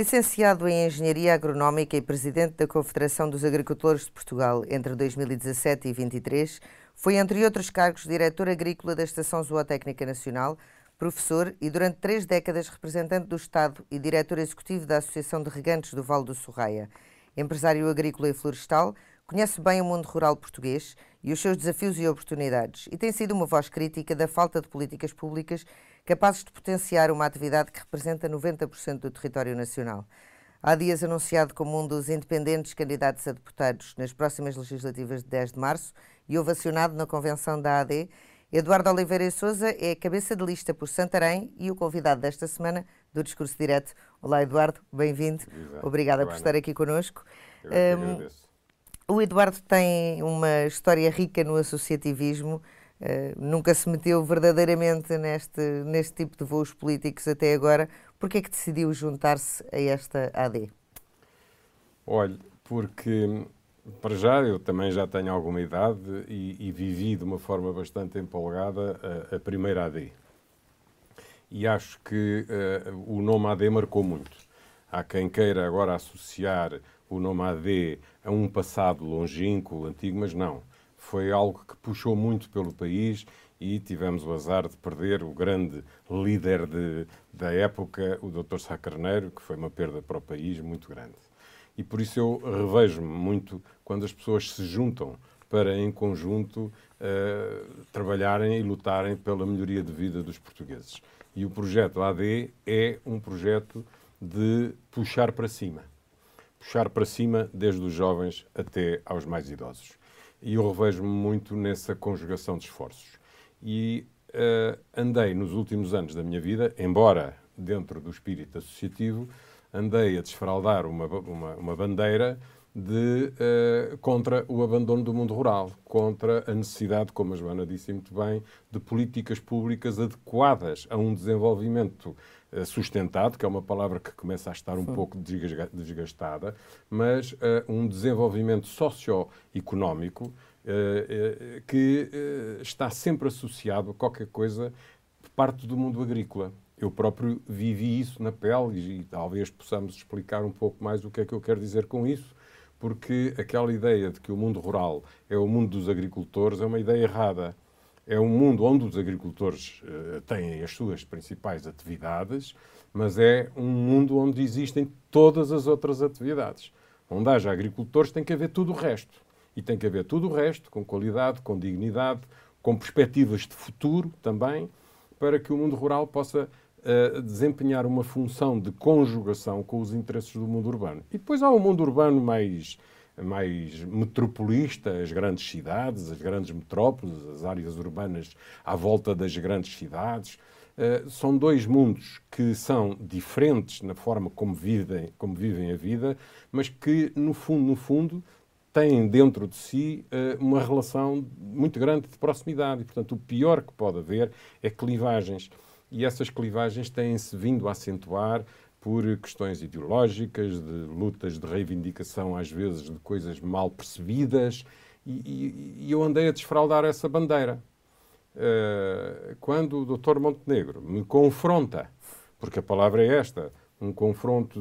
Licenciado em Engenharia Agronómica e Presidente da Confederação dos Agricultores de Portugal entre 2017 e 2023, foi, entre outros cargos, diretor agrícola da Estação Zootécnica Nacional, professor e, durante 3 décadas, representante do Estado e diretor executivo da Associação de Regantes do Vale do Sorraia. Empresário agrícola e florestal, conhece bem o mundo rural português e os seus desafios e oportunidades, e tem sido uma voz crítica da falta de políticas públicas capazes de potenciar uma atividade que representa 90% do território nacional. Há dias anunciado como um dos independentes candidatos a deputados nas próximas legislativas de 10 de março e ovacionado na convenção da AD, Eduardo Oliveira e Sousa é cabeça de lista por Santarém e o convidado desta semana do Discurso Direto. Olá, Eduardo, bem-vindo. Obrigada por estar aqui connosco. Eu que agradeço. O Eduardo tem uma história rica no associativismo, nunca se meteu verdadeiramente neste tipo de voos políticos até agora. Por que é que decidiu juntar-se a esta AD? Olha, porque para já eu também já tenho alguma idade e vivi de uma forma bastante empolgada a primeira AD. E acho que o nome AD marcou muito. Há quem queira agora associar o nome AD a um passado longínquo, antigo, mas não. Foi algo que puxou muito pelo país e tivemos o azar de perder o grande líder da época, o Dr. Sá Carneiro, que foi uma perda para o país muito grande. E por isso eu revejo-me muito quando as pessoas se juntam para, em conjunto, trabalharem e lutarem pela melhoria de vida dos portugueses. E o projeto AD é um projeto de puxar para cima. Puxar para cima desde os jovens até aos mais idosos. E eu revejo-me muito nessa conjugação de esforços. E andei nos últimos anos da minha vida, embora dentro do espírito associativo, andei a desfraldar uma bandeira contra o abandono do mundo rural, contra a necessidade, como a Joana disse muito bem, de políticas públicas adequadas a um desenvolvimento sustentado, que é uma palavra que começa a estar um pouco desgastada, mas um desenvolvimento socioeconómico que está sempre associado a qualquer coisa de parte do mundo agrícola. Eu próprio vivi isso na pele e talvez possamos explicar um pouco mais o que é que eu quero dizer com isso, porque aquela ideia de que o mundo rural é o mundo dos agricultores é uma ideia errada. É um mundo onde os agricultores têm as suas principais atividades, mas é um mundo onde existem todas as outras atividades. Onde haja agricultores tem que haver tudo o resto. E tem que haver tudo o resto com qualidade, com dignidade, com perspectivas de futuro também, para que o mundo rural possa desempenhar uma função de conjugação com os interesses do mundo urbano. E depois há o mundo urbano mais metropolista, as grandes cidades, as grandes metrópoles, as áreas urbanas à volta das grandes cidades. São dois mundos que são diferentes na forma como vivem a vida, mas que, no fundo, têm dentro de si uma relação muito grande de proximidade. E, portanto, o pior que pode haver é clivagens. E essas clivagens têm-se vindo a acentuar por questões ideológicas, de lutas de reivindicação, às vezes, de coisas mal percebidas, e eu andei a desfraldar essa bandeira. Quando o Dr. Montenegro me confronta, porque a palavra é esta, um confronto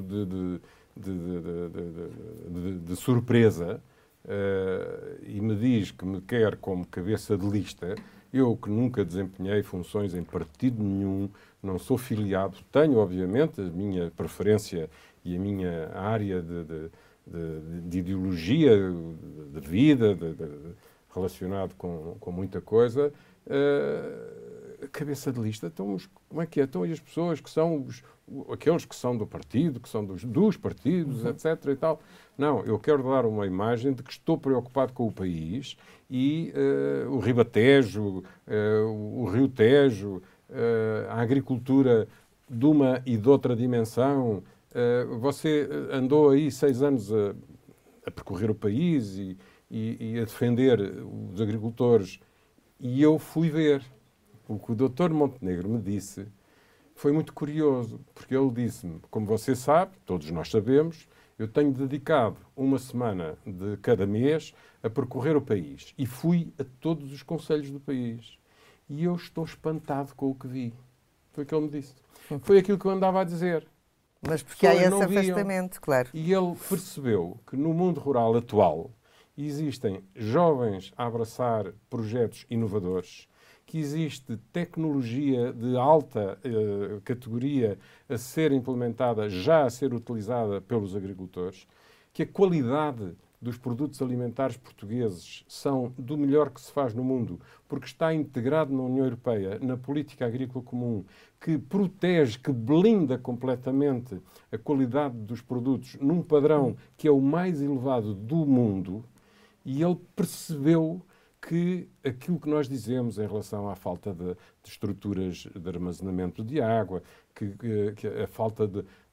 de surpresa, e me diz que me quer como cabeça de lista, eu que nunca desempenhei funções em partido nenhum, não sou filiado, tenho obviamente a minha preferência e a minha área de ideologia, de vida, relacionado com muita coisa, cabeça de lista. Então, como é que é? Então, e as pessoas que são aqueles que são do partido, que são dos partidos, etc. e tal. Não, eu quero dar uma imagem de que estou preocupado com o país e o Ribatejo, o Rio Tejo, a agricultura de uma e de outra dimensão. Você andou aí 6 anos a percorrer o país e a defender os agricultores e eu fui ver. O que o Dr. Montenegro me disse foi muito curioso, porque ele disse-me, como você sabe, todos nós sabemos, eu tenho dedicado uma semana de cada mês a percorrer o país. E fui a todos os concelhos do país. E eu estou espantado com o que vi. Foi o que ele me disse. Foi aquilo que eu andava a dizer. Mas porque há esse afastamento, claro. E ele percebeu que no mundo rural atual existem jovens a abraçar projetos inovadores, que existe tecnologia de alta categoria a ser implementada, já a ser utilizada pelos agricultores, que a qualidade dos produtos alimentares portugueses são do melhor que se faz no mundo, porque está integrado na União Europeia, na política agrícola comum, que protege, que blinda completamente a qualidade dos produtos num padrão que é o mais elevado do mundo, e ele percebeu que aquilo que nós dizemos em relação à falta de estruturas de armazenamento de água, que a falta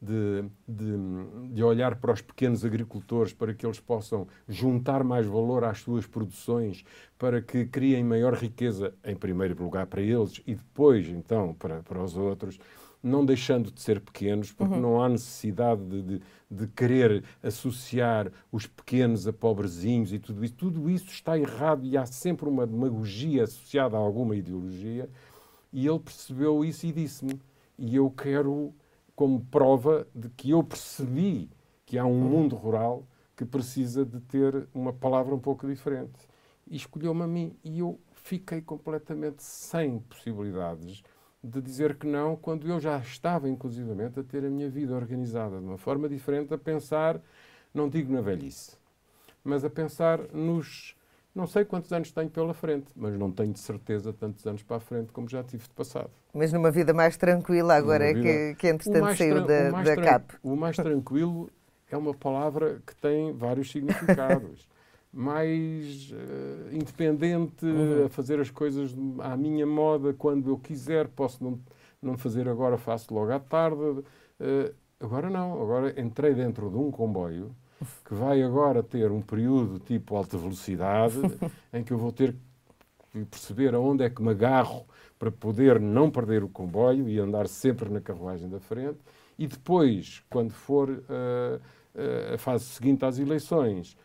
de olhar para os pequenos agricultores para que eles possam juntar mais valor às suas produções, para que criem maior riqueza, em primeiro lugar para eles e depois, então, para os outros, não deixando de ser pequenos, porque não há necessidade de querer associar os pequenos a pobrezinhos e tudo isso. Tudo isso está errado e há sempre uma demagogia associada a alguma ideologia. E ele percebeu isso e disse-me. E eu quero, como prova de que eu percebi que há um mundo rural que precisa de ter uma palavra um pouco diferente. E escolheu-me a mim. E eu fiquei completamente sem possibilidades de dizer que não, quando eu já estava, inclusivamente, a ter a minha vida organizada de uma forma diferente, a pensar, não digo na velhice, mas a pensar nos... Não sei quantos anos tenho pela frente, mas não tenho de certeza tantos anos para a frente como já tive de passado. Mas numa vida mais tranquila agora que entretanto saiu da CAP. O mais tranquilo é uma palavra que tem vários significados. Mais independente, a fazer as coisas à minha moda, quando eu quiser, posso não fazer agora, faço logo à tarde. Agora não, agora entrei dentro de um comboio que vai agora ter um período tipo alta velocidade, em que eu vou ter que perceber aonde é que me agarro para poder não perder o comboio e andar sempre na carruagem da frente. E depois, quando for a fase seguinte às eleições,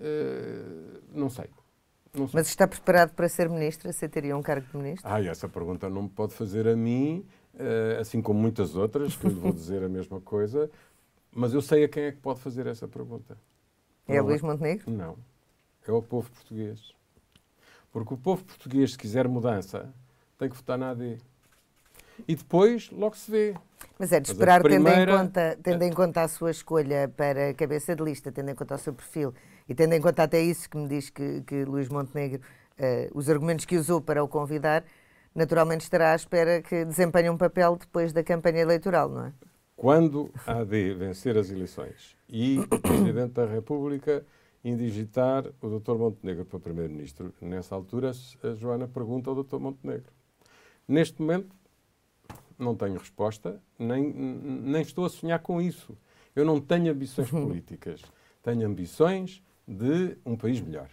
não sei. Mas está preparado para ser ministro? Aceitaria um cargo de ministro? Essa pergunta não me pode fazer a mim, assim como muitas outras, que eu lhe vou dizer a mesma coisa, mas eu sei a quem é que pode fazer essa pergunta. É Luís Montenegro? Não. É o povo português. Porque o povo português, se quiser mudança, tem que votar na AD. E depois, logo se vê. Mas é de esperar, tendo em conta a sua escolha para cabeça de lista, tendo em conta o seu perfil e tendo em conta até isso que me diz que Luís Montenegro, os argumentos que usou para o convidar, naturalmente estará à espera que desempenhe um papel depois da campanha eleitoral, não é? Quando a AD vencer as eleições e o Presidente da República indigitar o Dr. Montenegro para Primeiro-Ministro, nessa altura a Joana pergunta ao Dr. Montenegro. Neste momento, não tenho resposta, nem estou a sonhar com isso. Eu não tenho ambições políticas. Tenho ambições de um país melhor.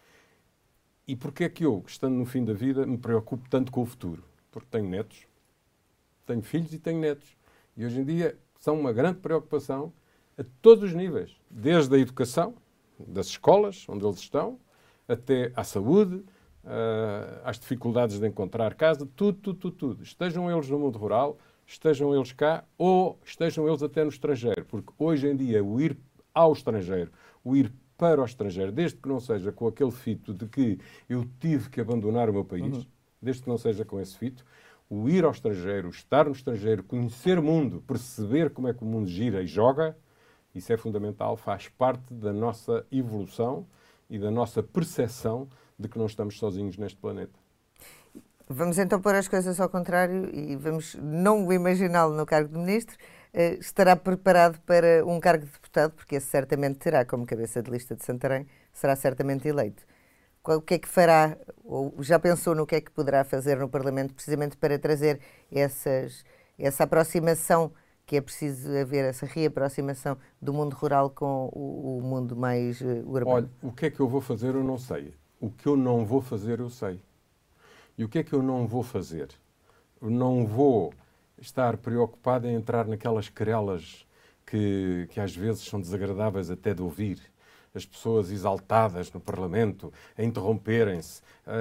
E porquê é que eu, estando no fim da vida, me preocupo tanto com o futuro? Porque tenho netos, tenho filhos e tenho netos. E hoje em dia são uma grande preocupação a todos os níveis. Desde a educação, das escolas, onde eles estão, até à saúde, às dificuldades de encontrar casa, tudo. Estejam eles no mundo rural, estejam eles cá ou estejam eles até no estrangeiro. Porque hoje em dia o ir ao estrangeiro, o ir para o estrangeiro, desde que não seja com aquele fito de que eu tive que abandonar o meu país, desde que não seja com esse fito, o ir ao estrangeiro, estar no estrangeiro, conhecer o mundo, perceber como é que o mundo gira e joga, isso é fundamental, faz parte da nossa evolução e da nossa percepção de que não estamos sozinhos neste planeta. Vamos então pôr as coisas ao contrário e vamos não imaginá-lo no cargo de ministro. Estará preparado para um cargo de deputado, porque esse certamente terá como cabeça de lista de Santarém, será certamente eleito. O que é que fará, ou já pensou no que é que poderá fazer no Parlamento, precisamente para trazer essa aproximação que é preciso haver, essa reaproximação do mundo rural com o mundo mais urbano? Olha, o que é que eu vou fazer eu não sei. O que eu não vou fazer eu sei. E o que é que eu não vou fazer? Eu não vou estar preocupado em entrar naquelas querelas que às vezes são desagradáveis até de ouvir, as pessoas exaltadas no Parlamento, a interromperem-se,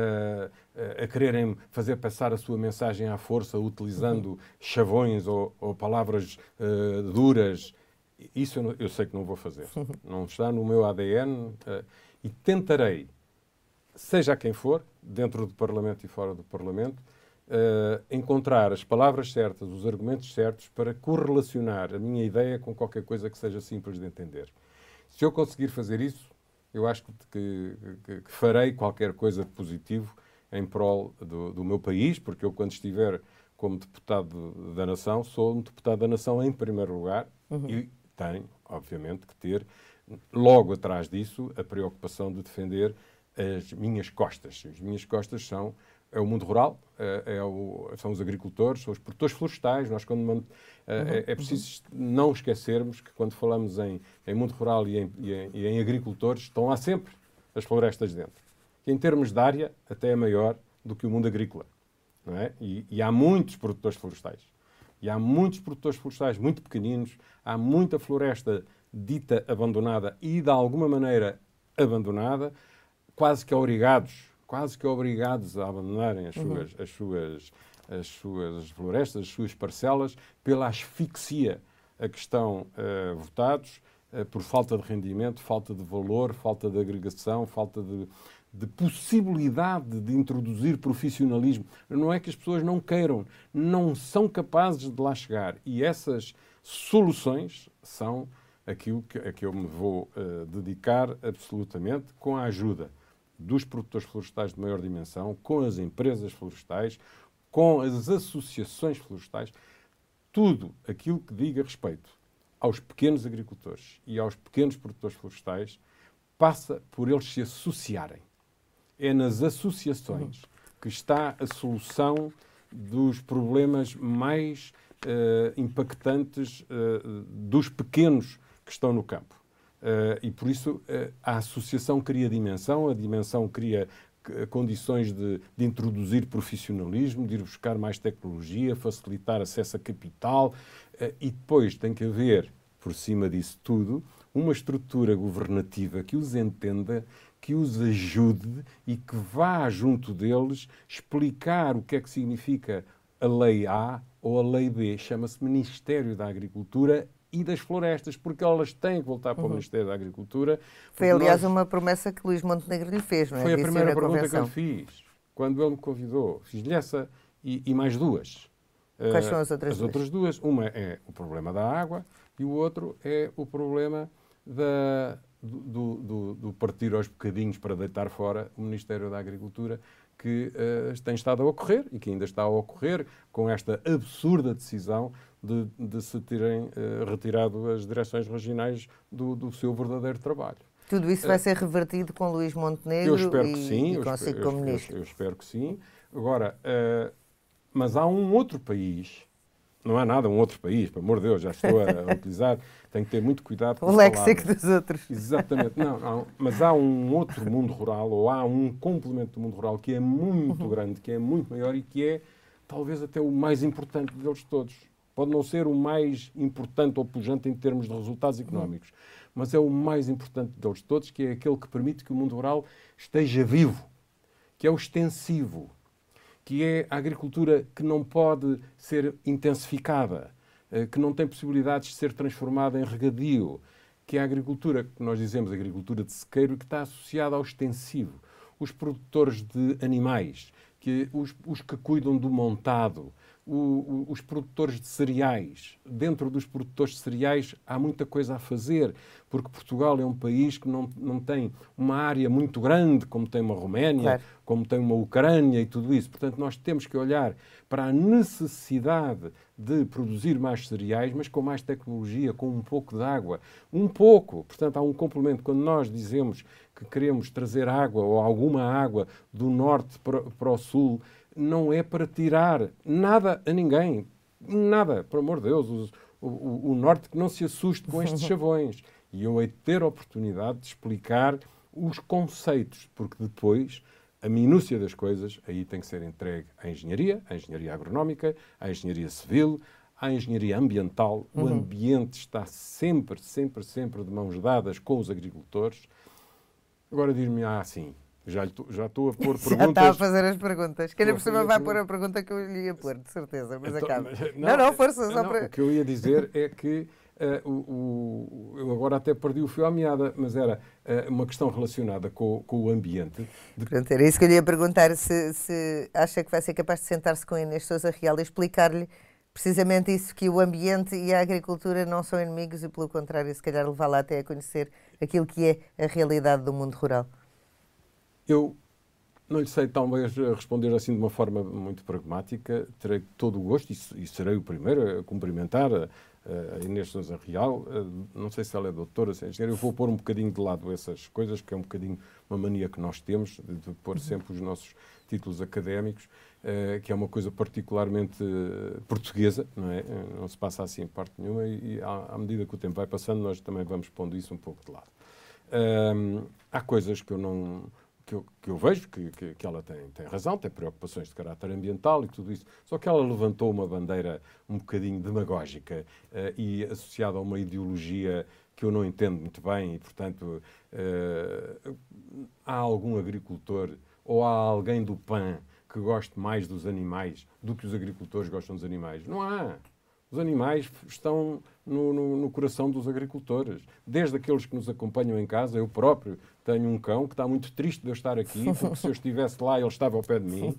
a quererem fazer passar a sua mensagem à força utilizando chavões ou palavras duras. Isso eu sei que não vou fazer. Não está no meu ADN e tentarei, seja quem for, dentro do Parlamento e fora do Parlamento, encontrar as palavras certas, os argumentos certos para correlacionar a minha ideia com qualquer coisa que seja simples de entender. Se eu conseguir fazer isso, eu acho que farei qualquer coisa de positivo em prol do meu país, porque eu, quando estiver como deputado da nação, sou um deputado da nação em primeiro lugar e tenho, obviamente, que ter logo atrás disso a preocupação de defender as minhas costas. As minhas costas é o mundo rural, são os agricultores, são os produtores florestais. Nós, é preciso não esquecermos que, quando falamos em mundo rural e em agricultores, estão lá sempre as florestas dentro. Que, em termos de área, até é maior do que o mundo agrícola. Não é? E há muitos produtores florestais. E há muitos produtores florestais muito pequeninos, há muita floresta dita abandonada e, de alguma maneira, abandonada, quase que obrigados a abandonarem as suas florestas, as suas parcelas, pela asfixia a que estão votados, por falta de rendimento, falta de valor, falta de agregação, falta de possibilidade de introduzir profissionalismo. Não é que as pessoas não queiram, não são capazes de lá chegar. E essas soluções são aquilo a que eu me vou dedicar absolutamente, com a ajuda dos produtores florestais de maior dimensão, com as empresas florestais, com as associações florestais, tudo aquilo que diga respeito aos pequenos agricultores e aos pequenos produtores florestais passa por eles se associarem. É nas associações que está a solução dos problemas mais impactantes dos pequenos que estão no campo. E por isso a associação cria dimensão, a dimensão cria condições de introduzir profissionalismo, de ir buscar mais tecnologia, facilitar acesso a capital, e depois tem que haver, por cima disso tudo, uma estrutura governativa que os entenda, que os ajude e que vá junto deles explicar o que é que significa a Lei A ou a Lei B. Chama-se Ministério da Agricultura e das Florestas, porque elas têm que voltar para o Ministério da Agricultura. Foi, aliás, uma promessa que Luís Montenegro lhe fez, não é? Foi a primeira pergunta que eu lhe fiz, quando ele me convidou. Fiz-lhe essa e mais duas. Quais são as outras duas? As outras duas. Uma é o problema da água e o outro é o problema do partir aos bocadinhos para deitar fora o Ministério da Agricultura, que tem estado a ocorrer e que ainda está a ocorrer com esta absurda decisão de se terem retirado as direções regionais do seu verdadeiro trabalho. Tudo isso vai ser revertido com Luís Montenegro? Eu espero que sim. Eu espero que sim. Agora, mas há um outro país, não há nada um outro país, pelo amor de Deus, já estou a utilizar, tenho que ter muito cuidado com o léxico dos outros. Exatamente, não, mas há um outro mundo rural, ou há um complemento do mundo rural que é muito grande, que é muito maior e que é talvez até o mais importante deles todos. Pode não ser o mais importante ou pujante em termos de resultados económicos, mas é o mais importante deles todos, que é aquele que permite que o mundo rural esteja vivo, que é o extensivo, que é a agricultura que não pode ser intensificada, que não tem possibilidades de ser transformada em regadio, que é a agricultura, que nós dizemos agricultura de sequeiro, que está associada ao extensivo. Os produtores de animais, os que cuidam do montado, os produtores de cereais. Dentro dos produtores de cereais há muita coisa a fazer, porque Portugal é um país que não tem uma área muito grande, como tem uma Roménia, claro, como tem uma Ucrânia e tudo isso. Portanto, nós temos que olhar para a necessidade de produzir mais cereais, mas com mais tecnologia, com um pouco de água. Um pouco. Portanto, há um complemento. Quando nós dizemos que queremos trazer água ou alguma água do norte para o sul, não é para tirar nada a ninguém. Nada, por amor de Deus. O norte que não se assuste com estes chavões. E eu hei de ter a oportunidade de explicar os conceitos, porque depois a minúcia das coisas aí tem que ser entregue à engenharia agronómica, à engenharia civil, à engenharia ambiental. O ambiente está sempre de mãos dadas com os agricultores. Agora dir-me assim, já estou a pôr perguntas... Já está a fazer as perguntas. Que ainda por cima vai pôr a pergunta que eu lhe ia pôr, de certeza, mas então, acaba. Não, força, só para... O que eu ia dizer é que eu agora até perdi o fio à meada, mas era uma questão relacionada com o ambiente. Pronto, era isso que eu lhe ia perguntar, se acha que vai ser capaz de sentar-se com a Inês Sousa Real e explicar-lhe precisamente isso, que o ambiente e a agricultura não são inimigos e, pelo contrário, se calhar levá-la até a conhecer aquilo que é a realidade do mundo rural. Eu não lhe sei talvez responder assim de uma forma muito pragmática. Terei todo o gosto e serei o primeiro a cumprimentar a Inês Sousa Real. Não sei se ela é doutora, se é engenheira. Eu vou pôr um bocadinho de lado essas coisas, que é um bocadinho uma mania que nós temos, de pôr sempre os nossos títulos académicos, que é uma coisa particularmente portuguesa, não é? Não se passa assim em parte nenhuma e à medida que o tempo vai passando nós também vamos pondo isso um pouco de lado. Há coisas que eu não... Que eu vejo que ela tem razão, tem preocupações de caráter ambiental e tudo isso, só que ela levantou uma bandeira um bocadinho demagógica e associada a uma ideologia que eu não entendo muito bem e, portanto, há algum agricultor ou há alguém do PAN que goste mais dos animais do que os agricultores gostam dos animais? Não há. Os animais estão no coração dos agricultores. Desde aqueles que nos acompanham em casa, eu próprio tenho um cão que está muito triste de eu estar aqui, porque se eu estivesse lá ele estava ao pé de mim.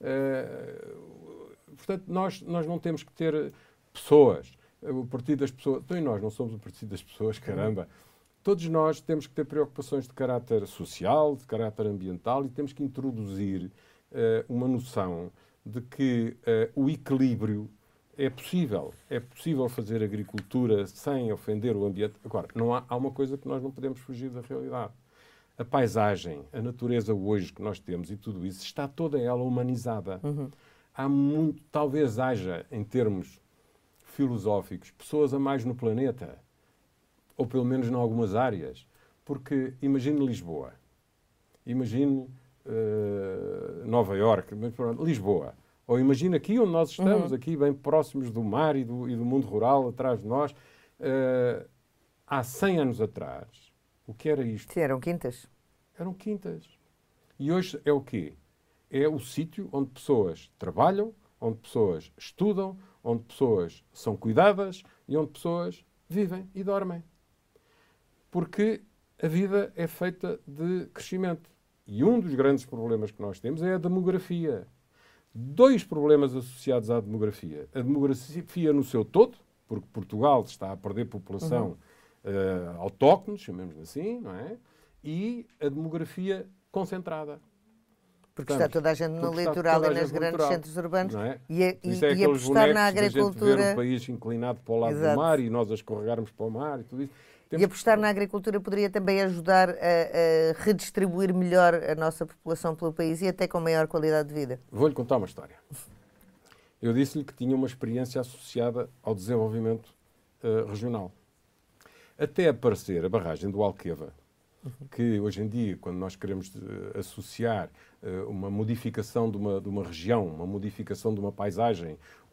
Portanto, nós não temos que ter pessoas. O Partido das Pessoas... Então, e nós não somos o Partido das Pessoas, caramba. Todos nós temos que ter preocupações de caráter social, de caráter ambiental e temos que introduzir uma noção de que o equilíbrio é possível fazer agricultura sem ofender o ambiente. Agora, há uma coisa que nós não podemos fugir da realidade. A paisagem, a natureza hoje que nós temos e tudo isso, está toda ela humanizada. Talvez haja, em termos filosóficos, pessoas a mais no planeta, ou pelo menos em algumas áreas. Porque imagine Lisboa, imagine Nova Iorque, Lisboa. Ou imagina aqui onde nós estamos, aqui bem próximos do mar e do mundo rural, atrás de nós. Há 100 anos atrás, o que era isto? Sim, eram quintas. Eram quintas. E hoje é o quê? É o sítio onde pessoas trabalham, onde pessoas estudam, onde pessoas são cuidadas e onde pessoas vivem e dormem. Porque a vida é feita de crescimento. E um dos grandes problemas que nós temos é a demografia. 2 problemas associados à demografia. A demografia no seu todo, porque Portugal está a perder população autóctone, chamemos assim, não é? E a demografia concentrada. Porque está toda a gente no litoral e nos grandes centros urbanos. Não é? E apostar na agricultura... ver o país inclinado para o lado do mar e nós a escorregarmos para o mar e tudo isso. E apostar na agricultura poderia também ajudar a redistribuir melhor a nossa população pelo país e até com maior qualidade de vida. Vou-lhe contar uma história. Eu disse-lhe que tinha uma experiência associada ao desenvolvimento regional. Até aparecer a barragem do Alqueva, que hoje em dia, quando nós queremos associar uma modificação de uma região, uma modificação de uma paisagem,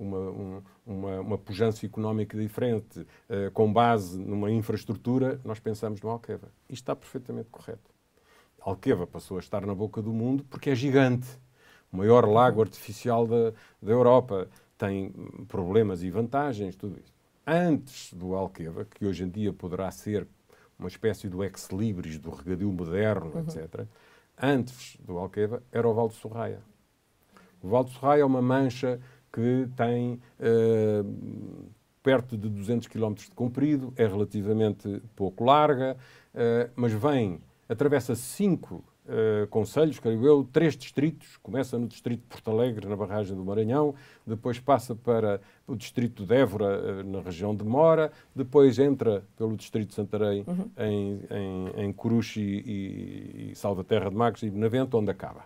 uma pujança económica diferente, com base numa infraestrutura, nós pensamos no Alqueva. Isto está perfeitamente correto. Alqueva passou a estar na boca do mundo porque é gigante. O maior lago artificial da Europa. Tem problemas e vantagens, tudo isso. Antes do Alqueva, que hoje em dia poderá ser uma espécie do ex-libris, do regadio moderno, etc. Antes do Alqueva, era o Val de Sorraia. O Val de Sorraia é uma mancha que tem perto de 200 km de comprido, é relativamente pouco larga, mas atravessa 5 concelhos, creio eu, 3 distritos. Começa no distrito de Porto Alegre, na barragem do Maranhão, depois passa para o distrito de Évora, na região de Mora, depois entra pelo distrito de Santarém, em Coruche e Salvaterra de Magos e Benavente, onde acaba.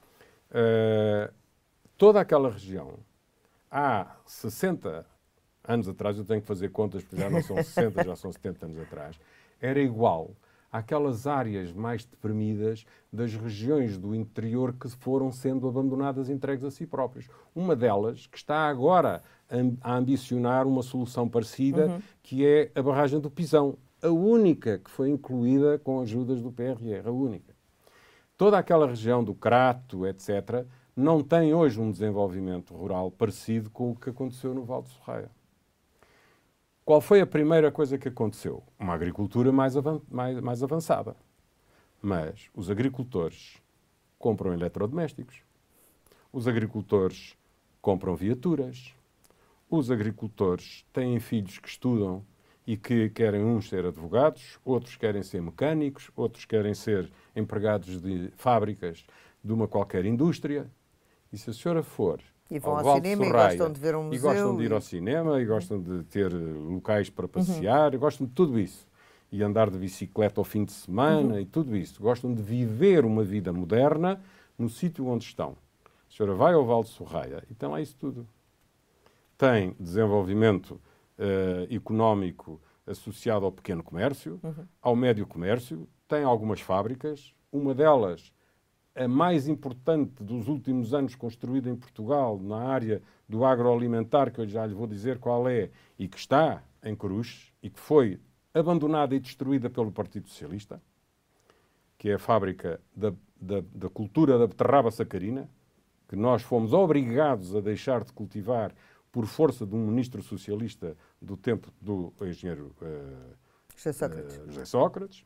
Toda aquela região, há 60 anos atrás, eu tenho que fazer contas, porque já não são 60, já são 70 anos atrás, era igual àquelas áreas mais deprimidas das regiões do interior que foram sendo abandonadas e entregues a si próprias. Uma delas, que está agora a ambicionar uma solução parecida, que é a barragem do Pisão. A única que foi incluída com ajudas do PRR, a única. Toda aquela região do Crato, etc., não tem hoje um desenvolvimento rural parecido com o que aconteceu no Val de Sorraia. Qual foi a primeira coisa que aconteceu? Uma agricultura mais avançada. Mas os agricultores compram eletrodomésticos, os agricultores compram viaturas, os agricultores têm filhos que estudam e que querem uns ser advogados, outros querem ser mecânicos, outros querem ser empregados de fábricas de uma qualquer indústria. E se a senhora for e vão ao ao Val cinema de Sorraia, e gostam de ver um museu. E gostam de ir ao cinema, e gostam de ter locais para passear, e gostam de tudo isso. E andar de bicicleta ao fim de semana e tudo isso. Gostam de viver uma vida moderna no sítio onde estão. A senhora vai ao Val de Sorraia e tem lá isso tudo. Tem desenvolvimento económico associado ao pequeno comércio, ao médio comércio, tem algumas fábricas, uma delas, a mais importante dos últimos anos construída em Portugal, na área do agroalimentar, que eu já lhe vou dizer qual é, e que está em Cruz, e que foi abandonada e destruída pelo Partido Socialista, que é a fábrica da cultura da beterraba sacarina, que nós fomos obrigados a deixar de cultivar por força de um ministro socialista do tempo do engenheiro José Sócrates.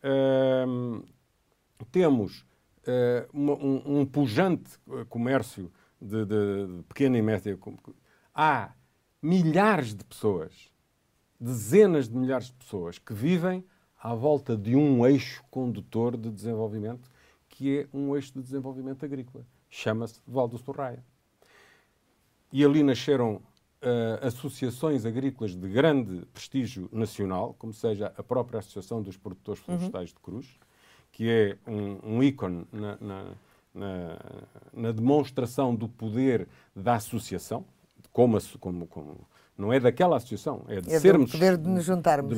Temos um pujante comércio de pequena e média. Há milhares de pessoas, dezenas de milhares de pessoas que vivem à volta de um eixo condutor de desenvolvimento, que é um eixo de desenvolvimento agrícola. Chama-se Val do Sorraia. E ali nasceram associações agrícolas de grande prestígio nacional, como seja a própria Associação dos Produtores Florestais de Cruz, que é um ícone na demonstração do poder da associação, como não é daquela associação, é de sermos... do poder de nos juntarmos.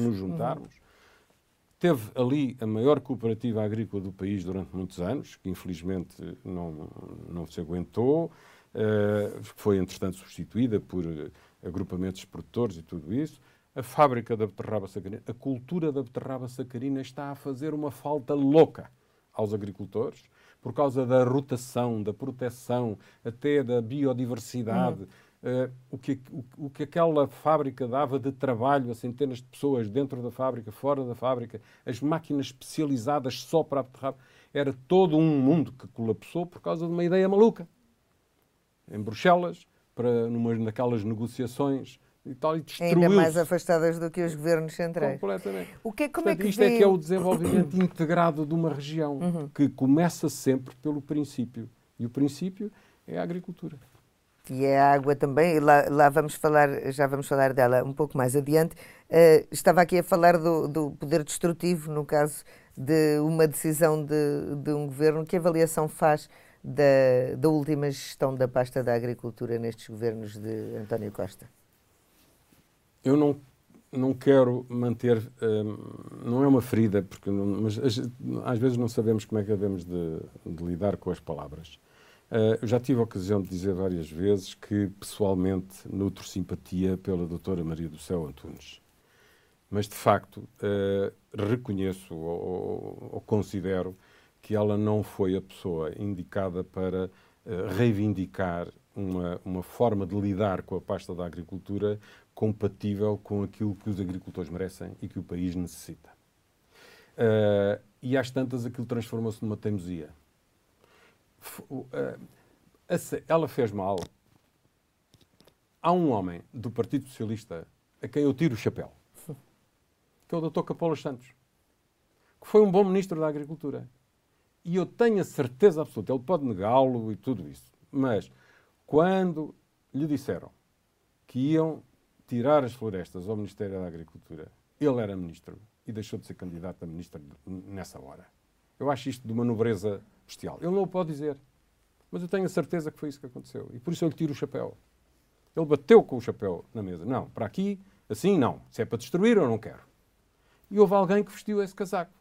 Teve ali a maior cooperativa agrícola do país durante muitos anos, que infelizmente não se aguentou, foi entretanto substituída por agrupamentos de produtores e tudo isso. A fábrica da beterraba sacarina, a cultura da beterraba sacarina está a fazer uma falta louca aos agricultores, por causa da rotação, da proteção, até da biodiversidade. O que aquela fábrica dava de trabalho a centenas de pessoas dentro da fábrica, fora da fábrica, as máquinas especializadas só para a beterraba, era todo um mundo que colapsou por causa de uma ideia maluca. Em Bruxelas, naquelas negociações e tal, e destruiu-se. Ainda mais afastadas do que os governos centrais. Completamente. Isto é que é o desenvolvimento integrado de uma região, que começa sempre pelo princípio. E o princípio é a agricultura. E é a água também, e lá já vamos falar dela um pouco mais adiante. Estava aqui a falar do poder destrutivo, no caso de uma decisão de um governo. Que avaliação faz da última gestão da pasta da agricultura nestes governos de António Costa? Eu não quero manter, não é uma ferida, mas às vezes não sabemos como é que devemos de lidar com as palavras. Eu já tive a ocasião de dizer várias vezes que pessoalmente nutro simpatia pela doutora Maria do Céu Antunes. Mas de facto reconheço ou considero que ela não foi a pessoa indicada para reivindicar uma forma de lidar com a pasta da agricultura compatível com aquilo que os agricultores merecem e que o país necessita. E às tantas aquilo transformou-se numa teimosia. Ela fez mal. Há um homem do Partido Socialista a quem eu tiro o chapéu, que é o Dr. Capolas Santos, que foi um bom ministro da Agricultura. E eu tenho a certeza absoluta, ele pode negá-lo e tudo isso, mas quando lhe disseram que iam tirar as florestas ao Ministério da Agricultura, ele era ministro e deixou de ser candidato a ministro nessa hora. Eu acho isto de uma nobreza bestial. Ele não o pode dizer, mas eu tenho a certeza que foi isso que aconteceu. E por isso eu lhe tiro o chapéu. Ele bateu com o chapéu na mesa. Não, para aqui, assim não. Se é para destruir, eu não quero. E houve alguém que vestiu esse casaco.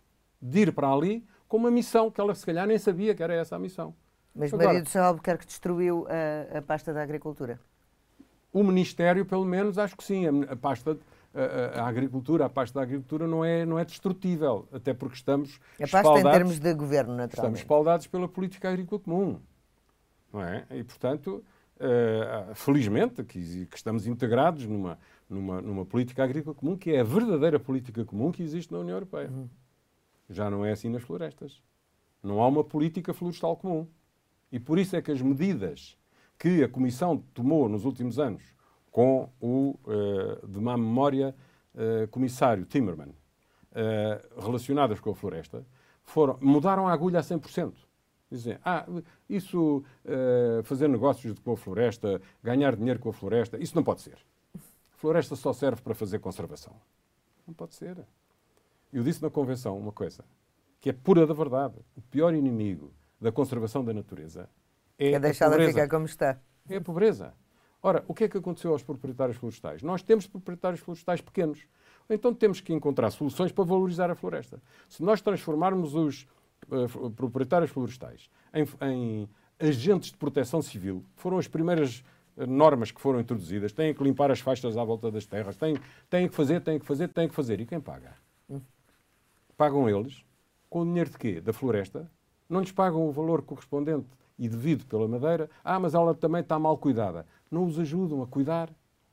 de ir para ali com uma missão que ela se calhar nem sabia que era essa a missão. Mas Agora, Maria do Céu Albuquerque destruiu a pasta da Agricultura? O Ministério, pelo menos, acho que sim. A pasta a agricultura, a pasta da agricultura não é destrutível, até porque estamos pasta em termos de governo, naturalmente. Estamos espaldados pela política agrícola comum, não é? E, portanto, felizmente que estamos integrados numa política agrícola comum, que é a verdadeira política comum que existe na União Europeia. Já não é assim nas florestas. Não há uma política florestal comum. E por isso é que as medidas que a Comissão tomou nos últimos anos, com o, de má memória, comissário Timmermans, relacionadas com a floresta, mudaram a agulha a 100%. Dizem, isso, fazer negócios com a floresta, ganhar dinheiro com a floresta, isso não pode ser. A floresta só serve para fazer conservação. Não pode ser. Eu disse na Convenção uma coisa, que é pura da verdade. O pior inimigo da conservação da natureza é deixá-la ficar como está. É a pobreza. Ora, o que é que aconteceu aos proprietários florestais? Nós temos proprietários florestais pequenos. Então temos que encontrar soluções para valorizar a floresta. Se nós transformarmos os proprietários florestais em agentes de proteção civil, foram as primeiras normas que foram introduzidas, têm que limpar as faixas à volta das terras, têm que fazer. E quem paga? Pagam eles com o dinheiro de quê? Da floresta. Não lhes pagam o valor correspondente e devido pela madeira. Mas ela também está mal cuidada. Não os ajudam a cuidar.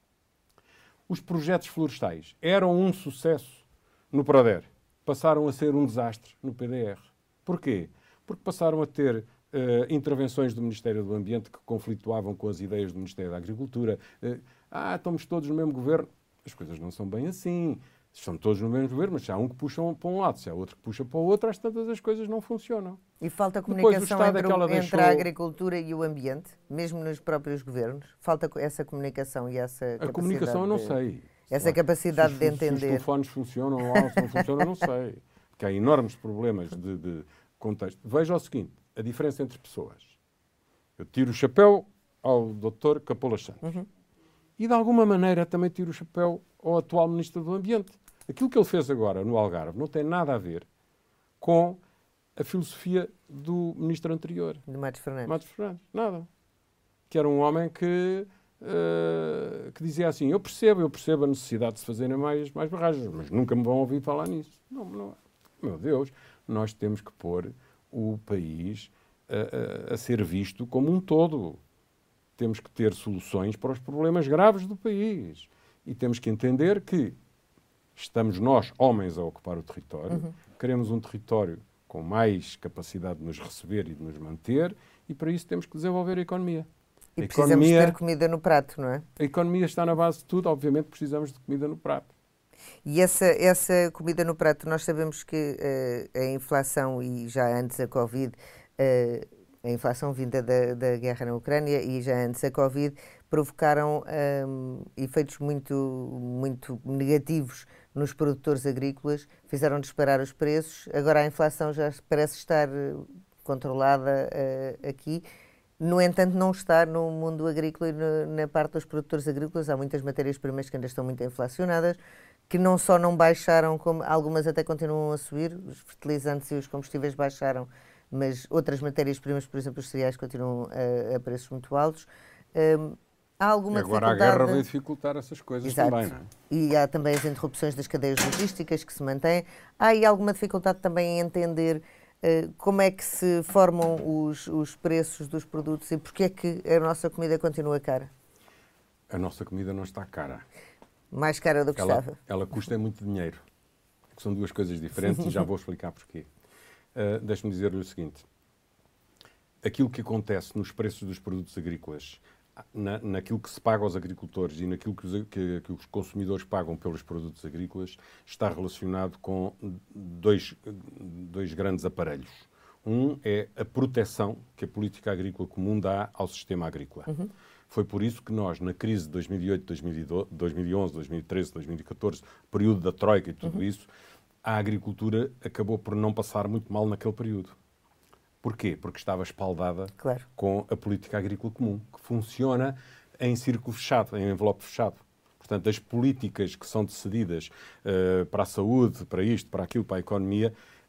Os projetos florestais eram um sucesso no Prader. Passaram a ser um desastre no PDR. Porquê? Porque passaram a ter intervenções do Ministério do Ambiente que conflituavam com as ideias do Ministério da Agricultura. Estamos todos no mesmo governo. As coisas não são bem assim. Estão todos no mesmo governo, mas se há um que puxa para um lado, se há outro que puxa para o outro, às tantas as coisas não funcionam. E falta comunicação entre a agricultura e o ambiente, mesmo nos próprios governos? Falta essa comunicação e essa capacidade? A comunicação eu não sei. Essa capacidade de entender. Se os telefones funcionam ou se não funcionam, não sei. Porque há enormes problemas de contexto. Veja o seguinte, a diferença entre pessoas. Eu tiro o chapéu ao Dr. Capola Santos. E, de alguma maneira, também tiro o chapéu ao atual Ministro do Ambiente. Aquilo que ele fez agora no Algarve não tem nada a ver com a filosofia do Ministro anterior. De Matos Fernandes. Matos Fernandes. Nada. Que era um homem que dizia assim, eu percebo a necessidade de se fazerem mais barragens, mas nunca me vão ouvir falar nisso. Não. Meu Deus, nós temos que pôr o país a ser visto como um todo. Temos que ter soluções para os problemas graves do país. E temos que entender que estamos nós, homens, a ocupar o território, queremos um território com mais capacidade de nos receber e de nos manter, e para isso temos que desenvolver a economia. E precisamos ter comida no prato, não é? A economia está na base de tudo, obviamente precisamos de comida no prato. E essa comida no prato, nós sabemos que a inflação, e já antes a Covid, a inflação vinda da guerra na Ucrânia e já antes a Covid, provocaram efeitos muito negativos nos produtores agrícolas, fizeram disparar os preços. Agora a inflação já parece estar controlada aqui. No entanto, não está no mundo agrícola e na parte dos produtores agrícolas. Há muitas matérias-primas que ainda estão muito inflacionadas, que não só não baixaram, como algumas até continuam a subir. Os fertilizantes e os combustíveis baixaram, mas outras matérias-primas, por exemplo, os cereais, continuam a preços muito altos. Há alguma Agora dificuldade... a guerra vai dificultar essas coisas. Exato. Também, não é? E há também as interrupções das cadeias logísticas que se mantêm. Há aí alguma dificuldade também em entender como é que se formam os preços dos produtos e porque é que a nossa comida continua cara? A nossa comida não está cara. Mais cara do que estava? Ela custa muito dinheiro. Que são duas coisas diferentes e já vou explicar porquê. Deixe-me dizer-lhe o seguinte. Aquilo que acontece nos preços dos produtos agrícolas, naquilo que se paga aos agricultores e naquilo que os consumidores pagam pelos produtos agrícolas, está relacionado com dois grandes aparelhos. Um é a proteção que a política agrícola comum dá ao sistema agrícola. Foi por isso que nós, na crise de 2008, 2011, 2013, 2014, período da Troika e tudo isso, a agricultura acabou por não passar muito mal naquele período. Porquê? Porque estava espaldada com a política agrícola comum, que funciona em círculo fechado, em envelope fechado. Portanto, as políticas que são decididas para a saúde, para isto, para aquilo, para a economia,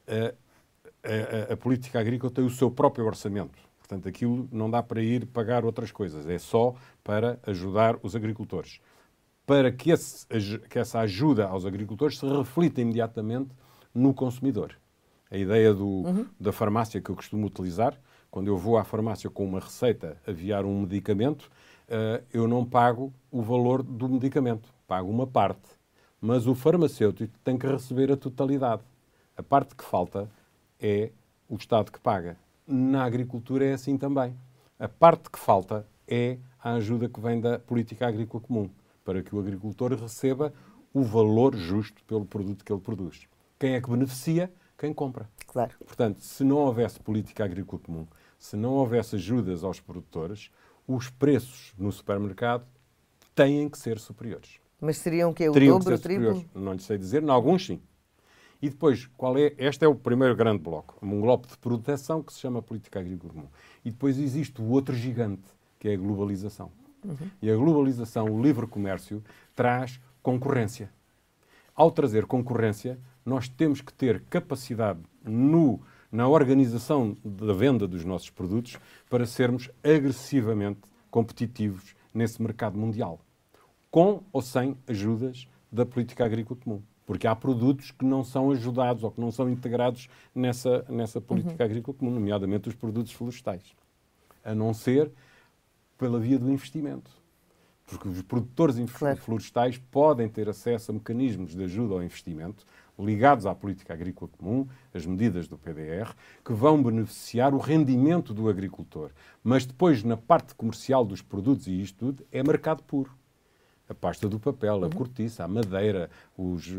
A política agrícola tem o seu próprio orçamento. Portanto, aquilo não dá para ir pagar outras coisas. É só para ajudar os agricultores. Para que essa ajuda aos agricultores se reflita imediatamente no consumidor. A ideia da farmácia que eu costumo utilizar, quando eu vou à farmácia com uma receita aviar um medicamento, eu não pago o valor do medicamento, pago uma parte. Mas o farmacêutico tem que receber a totalidade. A parte que falta é o Estado que paga. Na agricultura é assim também. A parte que falta é a ajuda que vem da política agrícola comum, para que o agricultor receba o valor justo pelo produto que ele produz. Quem é que beneficia? Quem compra. Claro. Portanto, se não houvesse política agrícola comum, se não houvesse ajudas aos produtores, os preços no supermercado têm que ser superiores. Mas seriam o quê? O Teriam dobro, o que ser triplo? superiores. Não lhe sei dizer, em alguns sim. E depois, este é o primeiro grande bloco, um bloco de proteção que se chama política agrícola comum. E depois existe o outro gigante, que é a globalização. E a globalização, o livre comércio, traz concorrência. Ao trazer concorrência, nós temos que ter capacidade na organização da venda dos nossos produtos para sermos agressivamente competitivos nesse mercado mundial, com ou sem ajudas da política agrícola comum. Porque há produtos que não são ajudados ou que não são integrados nessa política agrícola comum, nomeadamente os produtos florestais. A não ser pela via do investimento. Porque os produtores florestais podem ter acesso a mecanismos de ajuda ao investimento ligados à política agrícola comum, as medidas do PDR, que vão beneficiar o rendimento do agricultor. Mas depois, na parte comercial dos produtos e isto tudo, é mercado puro. A pasta do papel, a cortiça, a madeira, os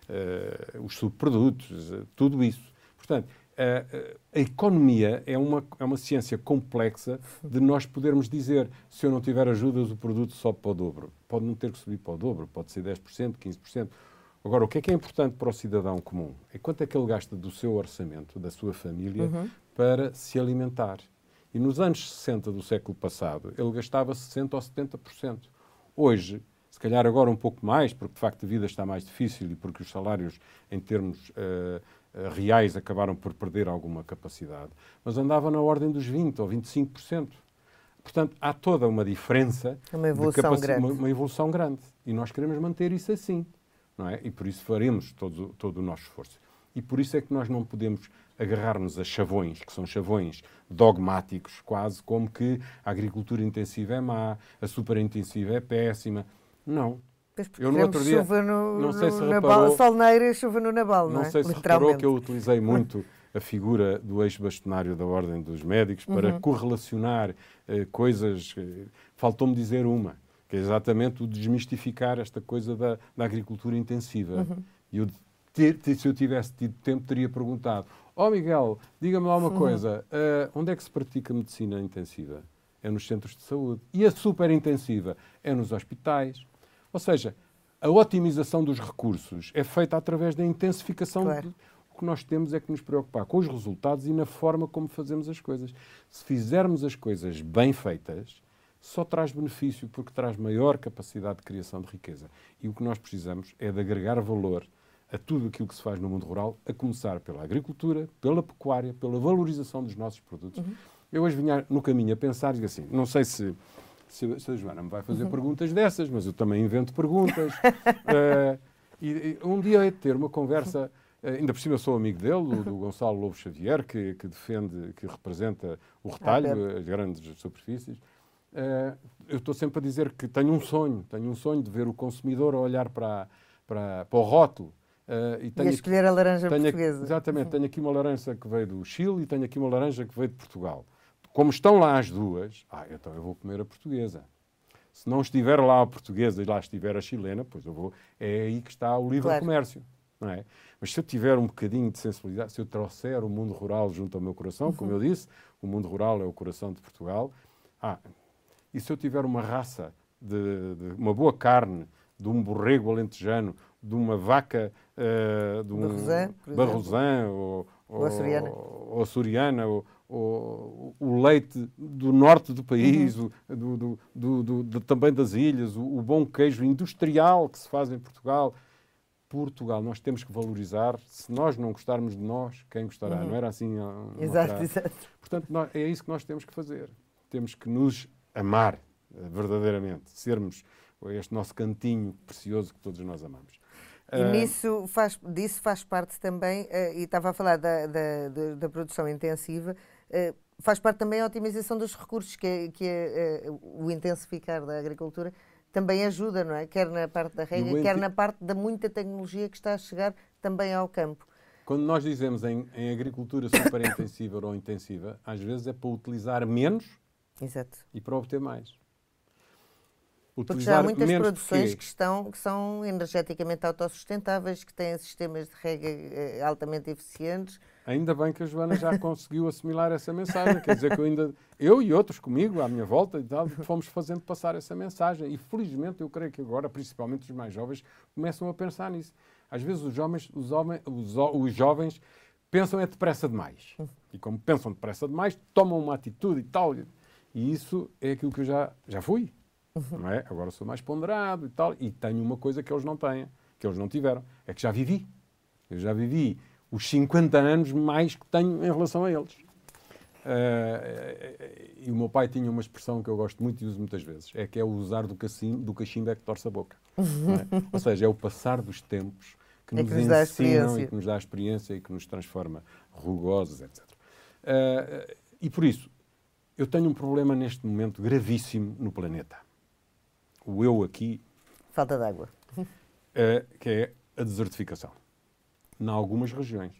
subprodutos, tudo isso. Portanto, a economia é uma ciência complexa de nós podermos dizer, se eu não tiver ajudas, o produto sobe para o dobro. Pode não ter que subir para o dobro, pode ser 10%, 15%. Agora, o que é importante para o cidadão comum? É quanto é que ele gasta do seu orçamento, da sua família, para se alimentar. E nos anos 60 do século passado, ele gastava 60% ou 70%. Hoje, se calhar agora um pouco mais, porque de facto a vida está mais difícil e porque os salários em termos reais acabaram por perder alguma capacidade, mas andava na ordem dos 20% ou 25%. Portanto, há toda uma diferença, uma evolução grande. E nós queremos manter isso assim, não é? E por isso faremos todo o nosso esforço. E por isso é que nós não podemos agarrar-nos a chavões, que são chavões dogmáticos, quase como que a agricultura intensiva é má, a superintensiva é péssima. Não. Eu no outro dia, chuva não sei se reparou, solneira e chuva no Nabal, não é? Não sei se reparou que eu utilizei muito a figura do ex-bastonário da Ordem dos Médicos para correlacionar coisas. Faltou-me dizer uma, que é exatamente o desmistificar esta coisa da agricultura intensiva. E se eu tivesse tido tempo, teria perguntado: Miguel, diga-me lá uma coisa, onde é que se pratica medicina intensiva? É nos centros de saúde. E a superintensiva? É nos hospitais. Ou seja, a otimização dos recursos é feita através da intensificação. Claro. O que nós temos é que nos preocupar com os resultados e na forma como fazemos as coisas. Se fizermos as coisas bem feitas, só traz benefício, porque traz maior capacidade de criação de riqueza. E o que nós precisamos é de agregar valor a tudo aquilo que se faz no mundo rural, a começar pela agricultura, pela pecuária, pela valorização dos nossos produtos. Eu hoje vinha no caminho a pensar, e assim, não sei se a Joana me vai fazer perguntas dessas, mas eu também invento perguntas. E um dia hei de ter uma conversa, ainda por cima eu sou amigo dele, do Gonçalo Lobo Xavier, que defende, que representa o retalho, as grandes superfícies. Eu estou sempre a dizer que tenho um sonho de ver o consumidor a olhar para o rótulo. E escolher a laranja portuguesa. Exatamente, tenho aqui uma laranja que veio do Chile e tenho aqui uma laranja que veio de Portugal. Como estão lá as duas, então eu vou comer a portuguesa. Se não estiver lá a portuguesa e lá estiver a chilena, pois eu vou. É aí que está o livre comércio, não é? Mas se eu tiver um bocadinho de sensibilidade, se eu trouxer o mundo rural junto ao meu coração, como eu disse, o mundo rural é o coração de Portugal. E se eu tiver uma raça de uma boa carne, de um borrego alentejano, de uma vaca, de um barrosã ou açoriana, o leite do norte do país, também das ilhas, o bom queijo industrial que se faz em Portugal, Portugal, nós temos que valorizar. Se nós não gostarmos de nós, quem gostará? Não era assim? Exato. Portanto, é isso que nós temos que fazer. Temos que nos amar verdadeiramente, sermos este nosso cantinho precioso que todos nós amamos. E disso faz parte também, e estava a falar da produção intensiva, faz parte também a otimização dos recursos, o intensificar da agricultura também ajuda, não é? Quer na parte da rega, quer na parte da muita tecnologia que está a chegar também ao campo. Quando nós dizemos em agricultura superintensiva ou intensiva, às vezes é para utilizar menos. Exato. E para obter mais. Porque já há muitas produções que são energeticamente autossustentáveis, que têm sistemas de rega altamente eficientes. Ainda bem que a Joana já conseguiu assimilar essa mensagem. Quer dizer que eu e outros comigo, à minha volta e tal, fomos fazendo passar essa mensagem. E felizmente eu creio que agora, principalmente os mais jovens, começam a pensar nisso. Às vezes os jovens pensam depressa demais. E como pensam depressa demais, tomam uma atitude e tal. E isso é aquilo que eu já fui. Não é? Agora sou mais ponderado e tal. E tenho uma coisa que eles não têm, que eles não tiveram. É que já vivi. Eu já vivi os 50 anos mais que tenho em relação a eles. E o meu pai tinha uma expressão que eu gosto muito e uso muitas vezes. É que é o usar do cachimbo é que torce a boca. Não é? Ou seja, é o passar dos tempos que nos ensinam e que nos dá a experiência e que nos transforma rugosos, etc. E por isso, eu tenho um problema neste momento gravíssimo no planeta. O eu aqui... Falta de água. Que é a desertificação. Em algumas regiões.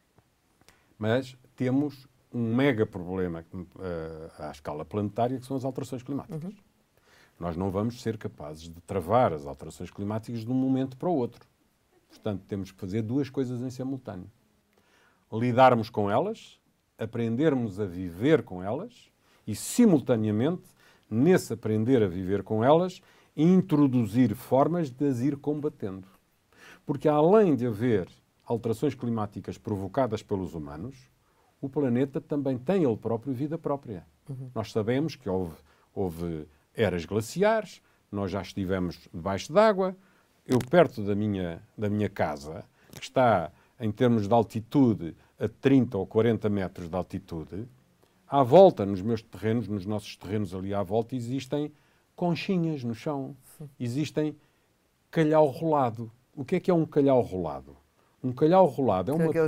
Mas temos um mega problema à escala planetária, que são as alterações climáticas. Nós não vamos ser capazes de travar as alterações climáticas de um momento para o outro. Portanto, temos que fazer duas coisas em simultâneo. Lidarmos com elas, aprendermos a viver com elas e, simultaneamente, nesse aprender a viver com elas, introduzir formas de as ir combatendo. Porque, além de haver alterações climáticas provocadas pelos humanos, o planeta também tem ele próprio vida própria. Nós sabemos que houve eras glaciares, nós já estivemos debaixo d'água. Eu, perto da minha casa, que está, em termos de altitude, a 30 ou 40 metros de altitude, à volta, nos meus terrenos, nos nossos terrenos ali à volta, existem conchinhas no chão, existem calhau rolado. O que é um calhau rolado? Um calhau rolado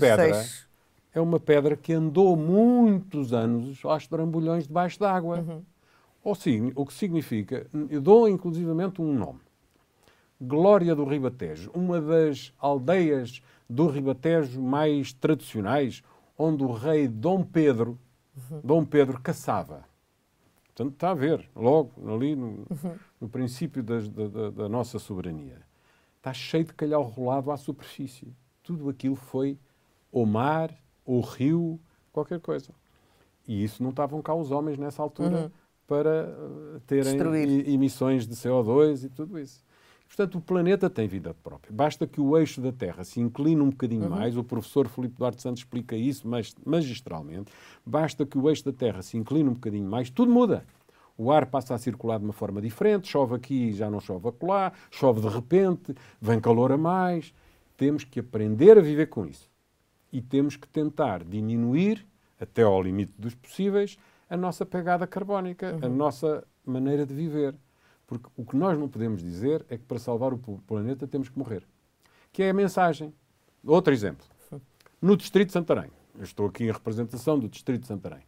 é uma pedra que andou muitos anos aos trambolhões debaixo d'água. O que significa, eu dou inclusivamente um nome. Glória do Ribatejo, uma das aldeias do Ribatejo mais tradicionais, onde o rei Dom Pedro caçava. Portanto, está a ver, logo ali no princípio da nossa soberania. Está cheio de calhau rolado à superfície. Tudo aquilo foi ou mar, ou rio, qualquer coisa. E isso não estavam cá os homens nessa altura para terem emissões de CO2 e tudo isso. Portanto, o planeta tem vida própria. Basta que o eixo da Terra se incline um bocadinho mais, o professor Filipe Duarte Santos explica isso magistralmente, basta que o eixo da Terra se incline um bocadinho mais, tudo muda. O ar passa a circular de uma forma diferente, chove aqui e já não chove acolá, chove de repente, vem calor a mais. Temos que aprender a viver com isso. E temos que tentar diminuir, até ao limite dos possíveis, a nossa pegada carbónica, a nossa maneira de viver. Porque o que nós não podemos dizer é que para salvar o planeta temos que morrer. Que é a mensagem. Outro exemplo. No Distrito de Santarém. Eu estou aqui em representação do Distrito de Santarém.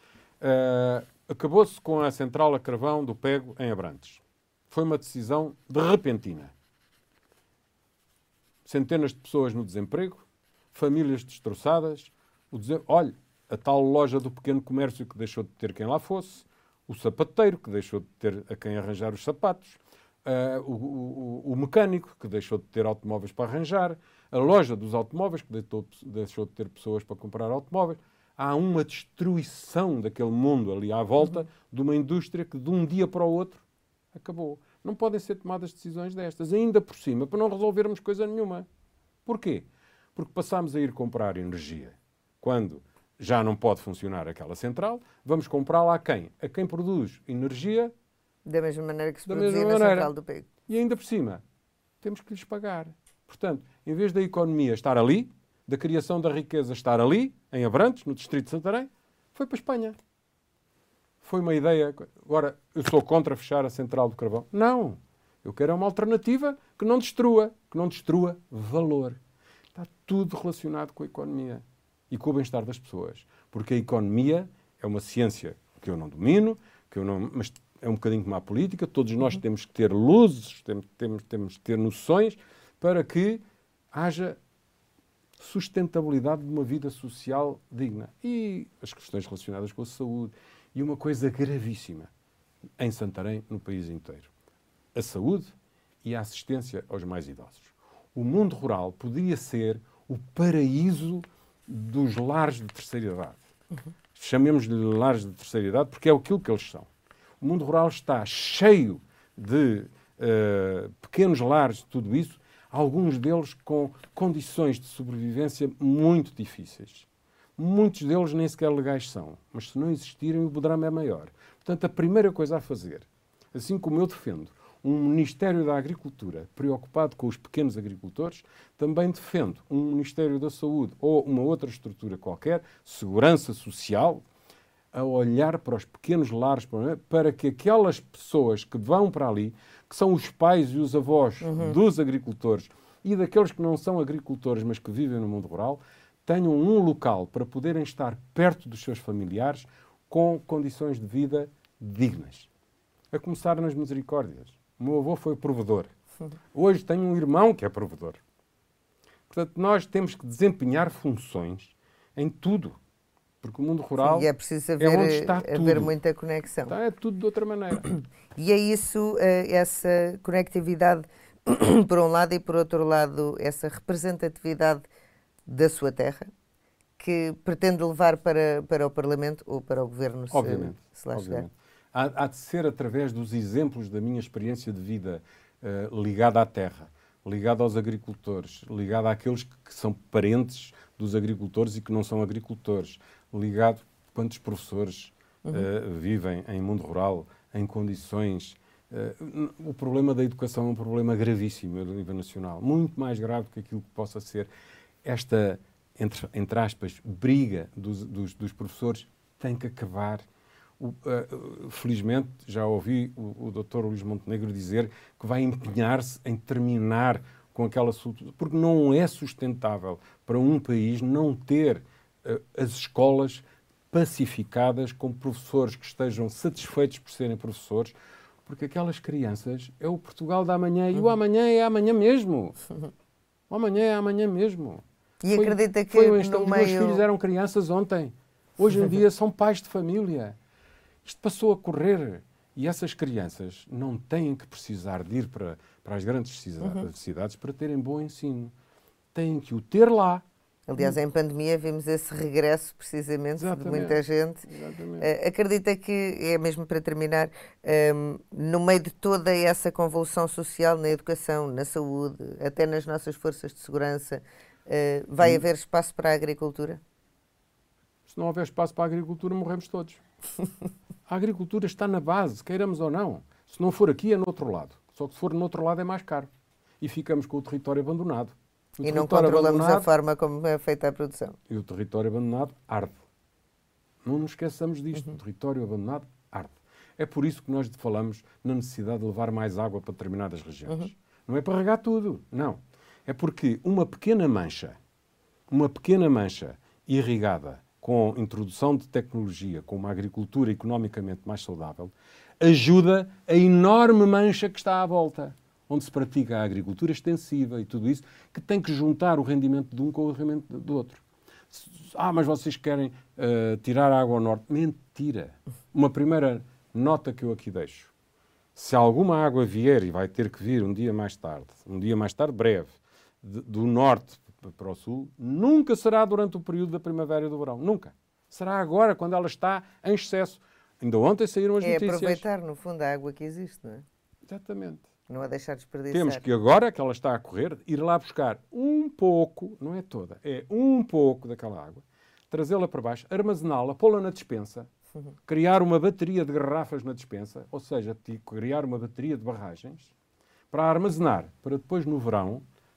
Acabou-se com a central a carvão do Pego em Abrantes. Foi uma decisão de repentina. Centenas de pessoas no desemprego, famílias destroçadas. Olha, a tal loja do pequeno comércio que deixou de ter quem lá fosse, o sapateiro, que deixou de ter a quem arranjar os sapatos, o mecânico, que deixou de ter automóveis para arranjar, a loja dos automóveis, que deixou de ter pessoas para comprar automóveis. Há uma destruição daquele mundo ali à volta de uma indústria que de um dia para o outro acabou. Não podem ser tomadas decisões destas, ainda por cima, para não resolvermos coisa nenhuma. Porquê? Porque passámos a ir comprar energia quando já não pode funcionar aquela central, vamos comprá-la a quem? A quem produz energia... Da mesma maneira que se produzia na central do Pego. E ainda por cima, temos que lhes pagar. Portanto, em vez da economia estar ali, da criação da riqueza estar ali, em Abrantes, no distrito de Santarém, foi para a Espanha. Foi uma ideia... Agora, eu sou contra fechar a central do carvão. Não. Eu quero uma alternativa que não destrua valor. Está tudo relacionado com a economia e com o bem-estar das pessoas. Porque a economia é uma ciência que eu não domino, mas é um bocadinho como a política. Todos nós temos que ter luzes, temos que ter noções para que haja sustentabilidade de uma vida social digna. E as questões relacionadas com a saúde. E uma coisa gravíssima em Santarém, no país inteiro. A saúde e a assistência aos mais idosos. O mundo rural poderia ser o paraíso dos lares de terceira idade. Chamemos-lhe lares de terceira idade porque é aquilo que eles são. O mundo rural está cheio de pequenos lares, tudo isso, alguns deles com condições de sobrevivência muito difíceis. Muitos deles nem sequer legais são, mas se não existirem o drama é maior. Portanto, a primeira coisa a fazer, assim como eu defendo um Ministério da Agricultura preocupado com os pequenos agricultores, também defendo um Ministério da Saúde ou uma outra estrutura qualquer, segurança social, a olhar para os pequenos lares para que aquelas pessoas que vão para ali, que são os pais e os avós dos agricultores e daqueles que não são agricultores, mas que vivem no mundo rural, tenham um local para poderem estar perto dos seus familiares com condições de vida dignas. A começar nas misericórdias. O meu avô foi provedor. Hoje tenho um irmão que é provedor. Portanto, nós temos que desempenhar funções em tudo. Porque o mundo rural e é preciso onde está tudo. Haver muita conexão. Então, é tudo de outra maneira. E é isso, essa conectividade, por um lado, e por outro lado, essa representatividade da sua terra, que pretende levar para o Parlamento ou para o Governo, se lá chegar. Há de ser através dos exemplos da minha experiência de vida ligada à terra, ligada aos agricultores, ligada àqueles que são parentes dos agricultores e que não são agricultores, ligado a quantos professores vivem em mundo rural, em condições... o problema da educação é um problema gravíssimo a nível nacional, muito mais grave do que aquilo que possa ser esta, entre aspas, briga dos professores. Tem que acabar. Felizmente, já ouvi o Dr. Luís Montenegro dizer que vai empenhar-se em terminar com aquela... Porque não é sustentável para um país não ter as escolas pacificadas com professores que estejam satisfeitos por serem professores, porque aquelas crianças é o Portugal da amanhã e o amanhã é amanhã mesmo. O amanhã é amanhã mesmo. E acredita que os meus filhos eram crianças ontem. Hoje em dia são pais de família. Isto passou a correr. E essas crianças não têm que precisar de ir para as grandes cidades para terem bom ensino. Têm que o ter lá. Aliás, em pandemia vimos esse regresso, precisamente, de muita gente. Acredita que, é mesmo para terminar, no meio de toda essa convulsão social na educação, na saúde, até nas nossas forças de segurança, vai haver espaço para a agricultura? Se não houver espaço para a agricultura, morremos todos. A agricultura está na base, queiramos ou não. Se não for aqui, é no outro lado. Só que se for no outro lado é mais caro. E ficamos com o território abandonado. E não controlamos a forma como é feita a produção. E o território abandonado arde. Não nos esqueçamos disto. O território abandonado arde. É por isso que nós falamos na necessidade de levar mais água para determinadas regiões. Não é para regar tudo, não. É porque uma pequena mancha irrigada com introdução de tecnologia, com uma agricultura economicamente mais saudável, ajuda a enorme mancha que está à volta, onde se pratica a agricultura extensiva e tudo isso, que tem que juntar o rendimento de um com o rendimento do outro. Mas vocês querem tirar a água ao norte. Mentira. Uma primeira nota que eu aqui deixo. Se alguma água vier, e vai ter que vir um dia mais tarde breve, do norte para o sul, nunca será durante o período da primavera e do verão. Nunca. Será agora, quando ela está em excesso. Ainda ontem saíram as notícias. É aproveitar, no fundo, a água que existe, não é? Exatamente. Não a deixar desperdiçar. Temos que agora, que ela está a correr, ir lá buscar um pouco, não é toda, é um pouco daquela água, trazê-la para baixo, armazená-la, pô-la na despensa, criar uma bateria de garrafas na despensa, ou seja, criar uma bateria de barragens, para armazenar, para depois no verão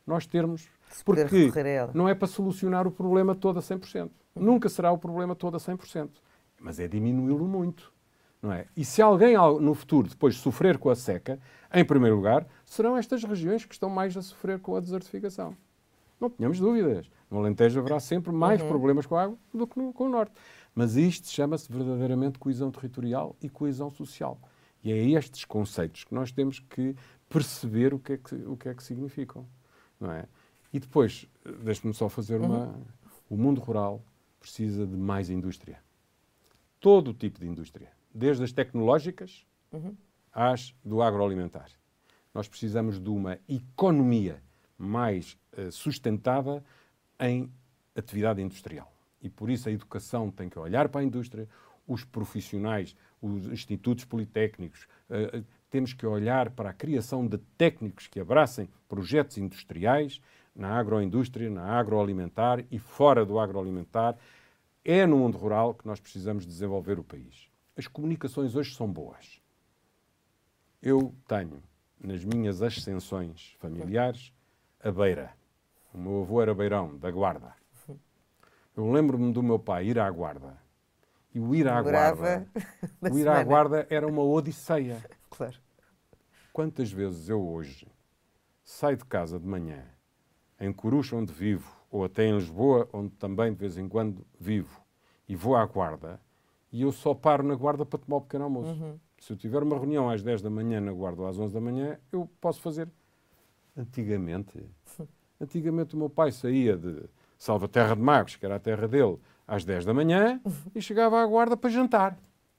nós termos... Se poder Porque recorrer a ela. não é para solucionar o problema todo a 100%. Nunca será o problema todo a 100%. Mas é diminuí-lo muito. Não é? E se alguém no futuro depois sofrer com a seca, em primeiro lugar, serão estas regiões que estão mais a sofrer com a desertificação. Não tenhamos dúvidas. No Alentejo haverá sempre mais problemas com a água do que com o Norte. Mas isto chama-se verdadeiramente coesão territorial e coesão social. E é estes conceitos que nós temos que perceber o que é que significam. Não é? E depois, deixe-me só fazer uma... O mundo rural precisa de mais indústria. Todo o tipo de indústria. Desde as tecnológicas às do agroalimentar. Nós precisamos de uma economia mais sustentada em atividade industrial. E por isso a educação tem que olhar para a indústria, os profissionais, os institutos politécnicos, temos que olhar para a criação de técnicos que abracem projetos industriais na agroindústria, na agroalimentar e fora do agroalimentar. É no mundo rural que nós precisamos desenvolver o país. As comunicações hoje são boas. Eu tenho, nas minhas ascensões familiares, a beira. O meu avô era beirão, da Guarda. Eu lembro-me do meu pai ir à Guarda. E o ir à Guarda era uma odisseia. Claro. Quantas vezes eu hoje saio de casa de manhã, em Coruche, onde vivo, ou até em Lisboa, onde também de vez em quando vivo, e vou à Guarda, e eu só paro na Guarda para tomar o pequeno almoço. Se eu tiver uma reunião às 10 da manhã na Guarda ou às 11 da manhã, eu posso fazer. Antigamente o meu pai saía de Salvaterra de Magos, que era a terra dele, às 10 da manhã e chegava à Guarda para jantar.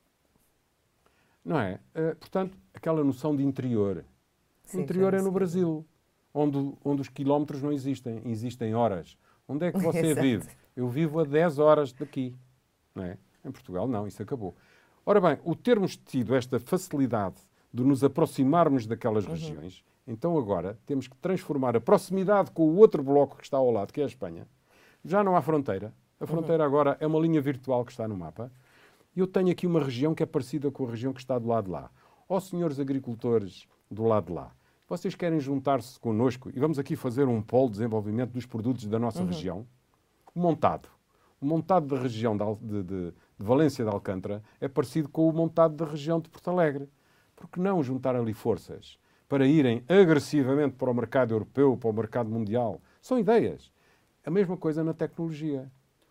Não é? Portanto, aquela noção de interior. O interior é no Brasil, onde os quilómetros não existem, existem horas. Onde é que você vive? Eu vivo a 10 horas daqui. Não é? Em Portugal, não, isso acabou. Ora bem, o termos tido esta facilidade de nos aproximarmos daquelas regiões, então agora temos que transformar a proximidade com o outro bloco que está ao lado, que é a Espanha. Já não há fronteira. A fronteira agora é uma linha virtual que está no mapa. E eu tenho aqui uma região que é parecida com a região que está do lado de lá. Ó, senhores agricultores do lado de lá, vocês querem juntar-se connosco e vamos aqui fazer um polo de desenvolvimento dos produtos da nossa região? O montado da região de Valência de Alcântara é parecido com o montado da região de Porto Alegre. Por que não juntar ali forças para irem agressivamente para o mercado europeu, para o mercado mundial? São ideias. A mesma coisa na tecnologia.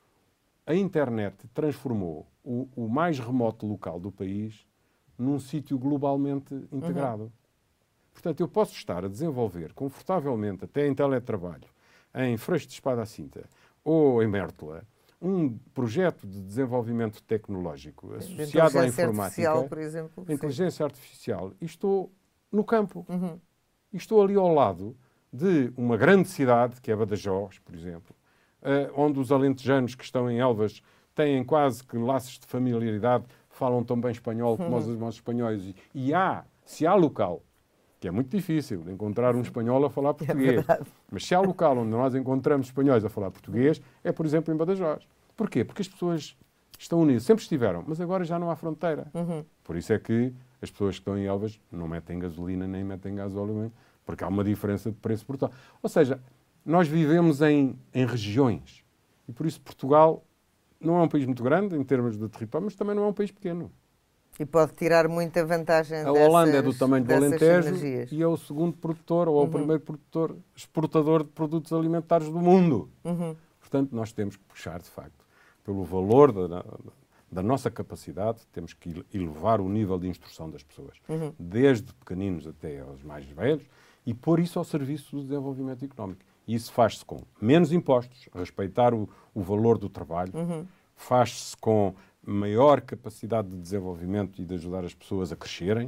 A internet transformou o mais remoto local do país num sítio globalmente integrado. Portanto, eu posso estar a desenvolver confortavelmente, até em teletrabalho, em Freixo de Espada à Cinta ou em Mértola, um projeto de desenvolvimento tecnológico associado à informática, por exemplo, inteligência artificial, e estou no campo. E estou ali ao lado de uma grande cidade, que é Badajoz, por exemplo, onde os alentejanos que estão em Elvas têm quase que laços de familiaridade, falam tão bem espanhol como os irmãos espanhóis. E se há local, que é muito difícil encontrar um espanhol a falar português, mas se há local onde nós encontramos espanhóis a falar português, é, por exemplo, em Badajoz. Porquê? Porque as pessoas estão unidas, sempre estiveram, mas agora já não há fronteira. Por isso é que as pessoas que estão em Elvas não metem gasolina nem metem gasóleo, porque há uma diferença de preço brutal. Ou seja, nós vivemos em regiões e por isso Portugal não é um país muito grande em termos de território, mas também não é um país pequeno. E pode tirar muita vantagem A Holanda é do tamanho do Alentejo sinergias. E é o segundo produtor ou é o primeiro produtor, exportador de produtos alimentares do mundo. Portanto, nós temos que puxar, de facto, pelo valor da nossa capacidade, temos que elevar o nível de instrução das pessoas, desde pequeninos até aos mais velhos, e pôr isso ao serviço do desenvolvimento económico. E isso faz-se com menos impostos, respeitar o valor do trabalho, faz-se com maior capacidade de desenvolvimento e de ajudar as pessoas a crescerem,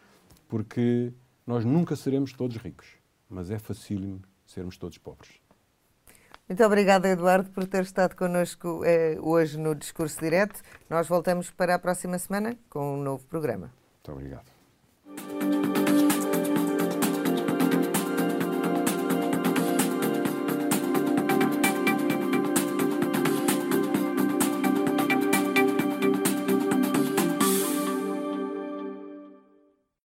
porque nós nunca seremos todos ricos, mas é facílimo sermos todos pobres. Muito obrigada, Eduardo, por ter estado connosco hoje no Discurso Direto. Nós voltamos para a próxima semana com um novo programa. Muito obrigado.